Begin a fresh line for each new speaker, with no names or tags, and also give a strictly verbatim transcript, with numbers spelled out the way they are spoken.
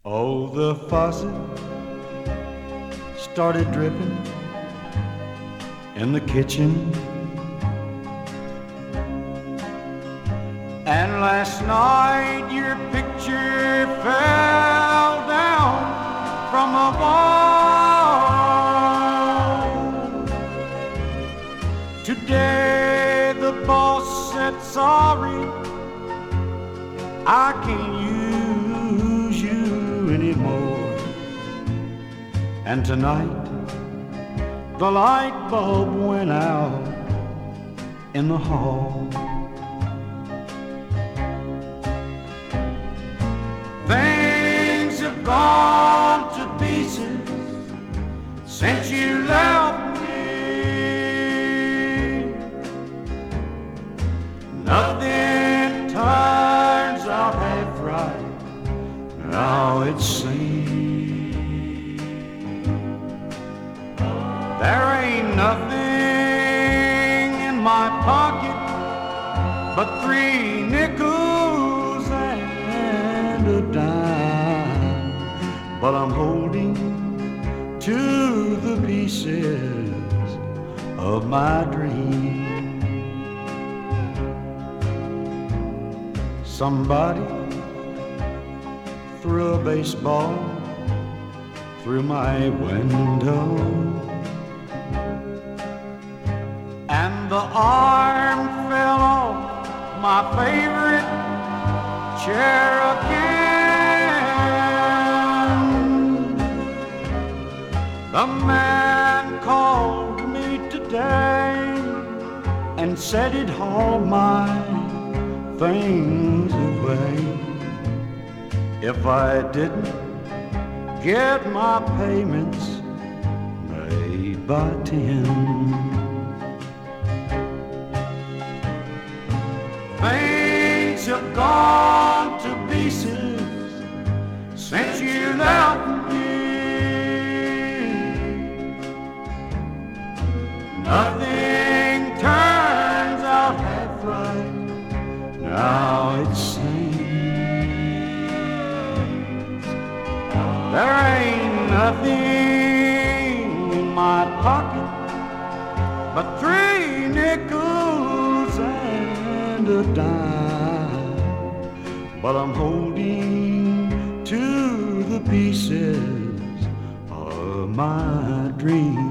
Oh, the faucet started dripping in the kitchen, and last night your picture fell down from a wall. Today the boss said sorry, I can't use you anymore. And tonight the light bulb went out in the hall. Things have gone to pieces since you left me. Nothing turns out half right, now it seems. There ain't nothing in my pocket but three nickels and a dime, but I'm holding to the pieces of my dream. Somebody threw a baseball through my window, and the arm fell off my favorite chair again. The man called me today and said he'd haul my things away if I didn't get my payments made by ten. Things have gone to pieces since you left me. Nothing turns out half right, now it seems. There ain't nothing in my pocket but three nickels and a dime, but I'm holding to the pieces of my dream.